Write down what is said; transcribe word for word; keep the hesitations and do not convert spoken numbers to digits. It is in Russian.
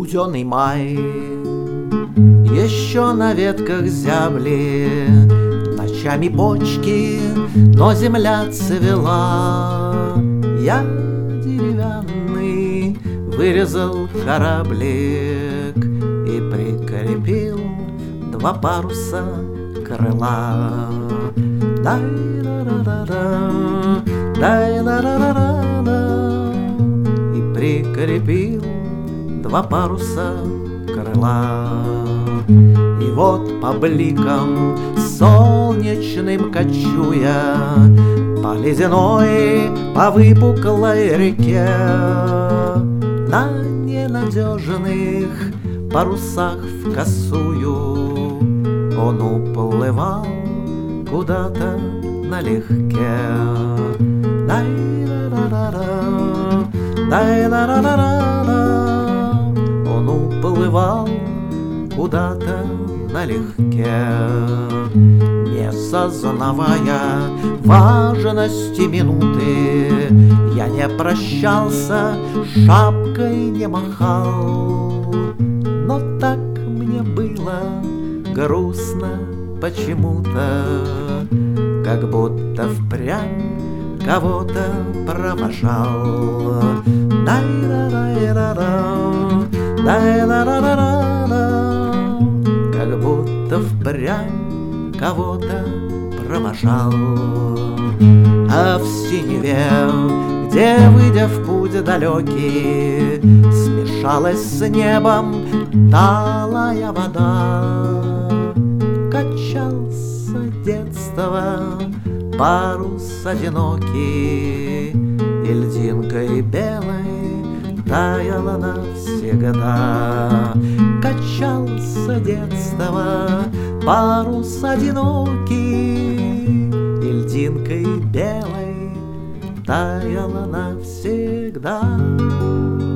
студеный май. Еще на ветках зябли ночами почки, но земля цвела. Я деревянный вырезал кораблик и прикрепил два паруса крыла. Дай-ла-ла-ла-ла, дай-ла-ла-ла-ла, и прикрепил два паруса крыла. И вот по бликам солнечным кочуя по ледяной, по выпуклой реке, на ненадежных парусах вкосую он уплывал куда-то налегке. Дай-ла-ла-ла-ла, дай-ла-ла-ла-ла, он уплывал куда-то налегке, не сознавая важности минуты. Я не прощался, шапкой не махал, но так мне было грустно почему-то, как будто впрямь кого-то провожал. Дай-ла-ла-ла-ла, дай-ла-ла-ла-ла, как будто впрямь кого-то провожал. А в синеве, где, выйдя в путь далекий, смешалась с небом талая вода, качался детства парус одинокий, и льдинкой белой таяла навсегда. Качался детства парус одинокий, и льдинкой белой таяла навсегда.